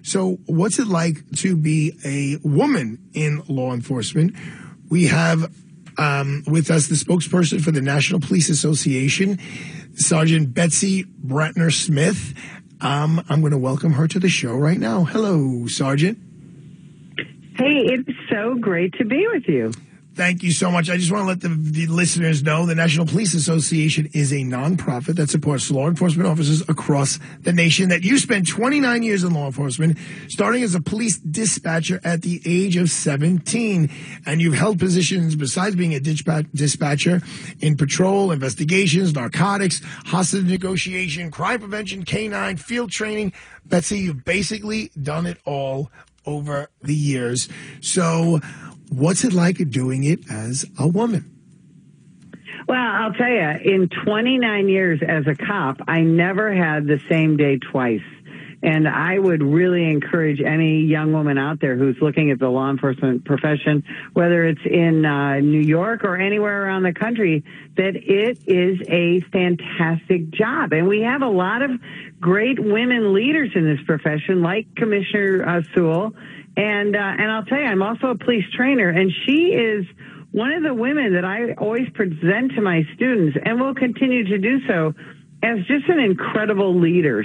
So what's it like to be a woman in law enforcement? We have with us the spokesperson for the National Police Association, Sergeant Betsy Bratner Smith. I'm going to welcome her to the show right now. Hello, Sergeant. Hey, it's so great to be with you. Thank you so much. I just want to let the listeners know the National Police Association is a nonprofit that supports law enforcement officers across the nation. That you spent 29 years in law enforcement, starting as a police dispatcher at the age of 17. And you've held positions besides being a dispatcher in patrol, investigations, narcotics, hostage negotiation, crime prevention, K-9, field training. Betsy, you've basically done it all over the years. So what's it like doing it as a woman? Well, I'll tell you, in 29 years as a cop, I never had the same day twice. And I would really encourage any young woman out there who's looking at the law enforcement profession, whether it's in New York or anywhere around the country, that it is a fantastic job. And we have a lot of great women leaders in this profession, like Commissioner Sewell. And I'll tell you, I'm also a police trainer, and she is one of the women that I always present to my students, and will continue to do so, as just an incredible leader.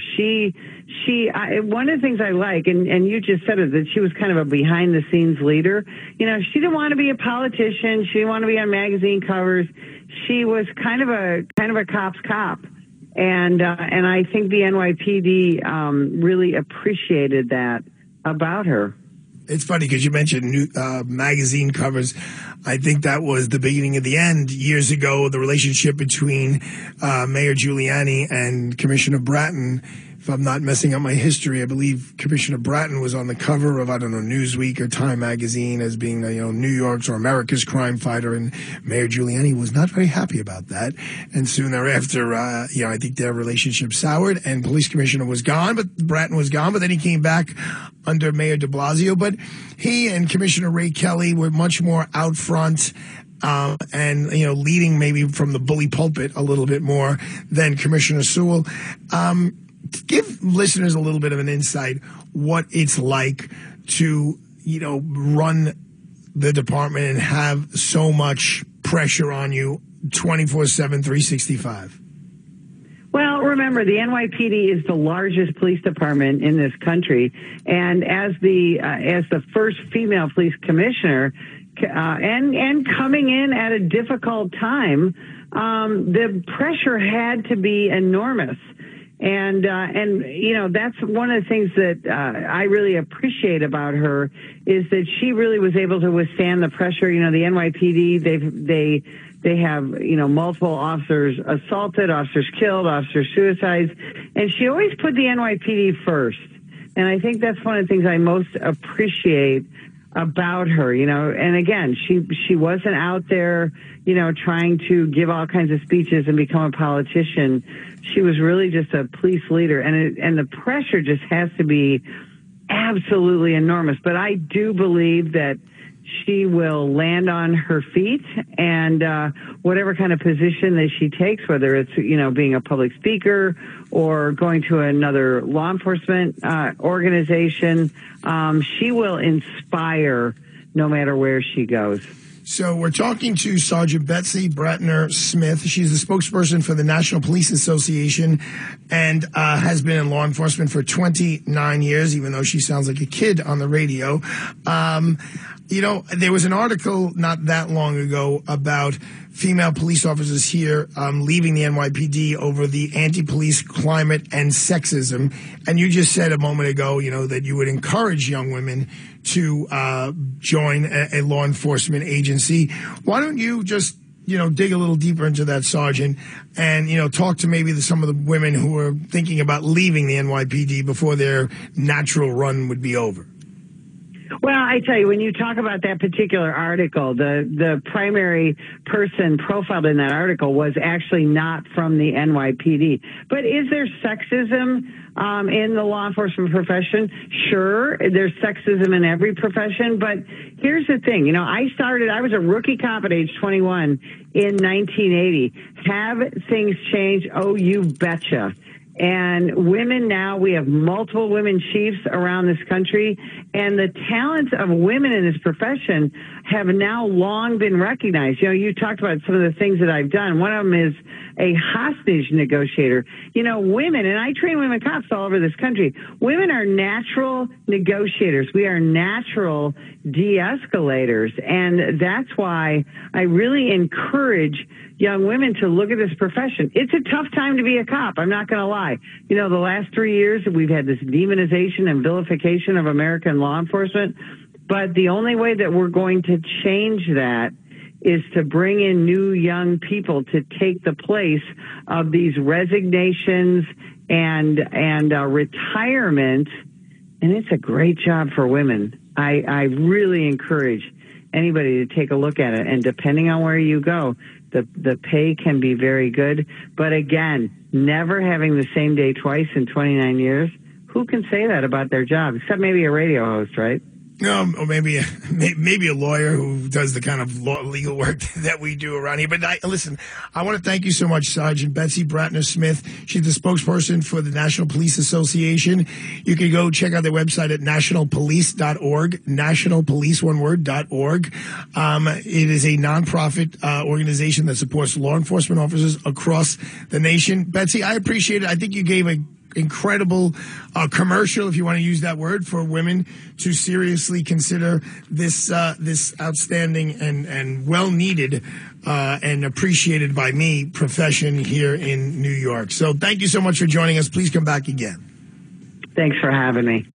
One of the things I like, and you just said it, that she was kind of a behind the scenes leader. You know, she didn't want to be a politician. She didn't want to be on magazine covers. She was kind of a cop's cop. And I think the NYPD really appreciated that about her. It's funny because you mentioned magazine covers. I think that was the beginning of the end years ago, the relationship between Mayor Giuliani and Commissioner Bratton. If I'm not messing up my history, I believe Commissioner Bratton was on the cover of, Newsweek or Time magazine as being, New York's or America's crime fighter, and Mayor Giuliani was not very happy about that. And soon thereafter, I think their relationship soured, and police commissioner was gone, but Bratton was gone, but then he came back under Mayor de Blasio. But he and Commissioner Ray Kelly were much more out front, and, leading maybe from the bully pulpit a little bit more than Commissioner Sewell. Give listeners a little bit of an insight what it's like to, run the department and have so much pressure on you 24/7, 365. Well, remember, the NYPD is the largest police department in this country, and as the first female police commissioner, and coming in at a difficult time, the pressure had to be enormous. And that's one of the things that I really appreciate about her, is that she really was able to withstand the pressure. The NYPD, they have, multiple officers assaulted, officers killed, officer suicides, and she always put the NYPD first. And I think that's one of the things I most appreciate about her, and again, she wasn't out there, trying to give all kinds of speeches and become a politician. She was really just a police leader, and the pressure just has to be absolutely enormous. But I do believe that she will land on her feet, and whatever kind of position that she takes, whether it's, being a public speaker or going to another law enforcement organization, she will inspire no matter where she goes. So we're talking to Sergeant Betsy Bratner Smith. She's the spokesperson for the National Police Association and has been in law enforcement for 29 years, even though she sounds like a kid on the radio. There was an article not that long ago about female police officers here leaving the NYPD over the anti-police climate and sexism. And you just said a moment ago, that you would encourage young women to join a law enforcement agency. Why don't you just, dig a little deeper into that, Sergeant, and, talk to maybe some of the women who are thinking about leaving the NYPD before their natural run would be over? Well, I tell you, when you talk about that particular article, the primary person profiled in that article was actually not from the NYPD. But is there sexism in the law enforcement profession? Sure, there's sexism in every profession. But here's the thing. I was a rookie cop at age 21 in 1980. Have things changed? Oh, you betcha. And women now, we have multiple women chiefs around this country, and the talents of women in this profession have now long been recognized. You know, you talked about some of the things that I've done. One of them is a hostage negotiator. You know, women, and I train women cops all over this country, women are natural negotiators. We are natural de-escalators. And that's why I really encourage young women to look at this profession. It's a tough time to be a cop. I'm not going to lie. You know, the last 3 years, we've had this demonization and vilification of American law enforcement. But the only way that we're going to change that is to bring in new young people to take the place of these resignations and retirement. And it's a great job for women. I really encourage anybody to take a look at it. And depending on where you go, the pay can be very good. But again, never having the same day twice in 29 years, who can say that about their job? Except maybe a radio host, right? No, or maybe a lawyer who does the kind of legal work that we do around here. But listen, I want to thank you so much, Sergeant Betsy Bratner Smith. She's the spokesperson for the National Police Association. You can go check out their website at nationalpolice.org, nationalpolice.org. It is a nonprofit organization that supports law enforcement officers across the nation. Betsy, I appreciate it. I think you gave a incredible commercial, if you want to use that word, for women to seriously consider this outstanding and well needed and appreciated by me profession here in New York. So thank you so much for joining us. Please come back again. Thanks for having me.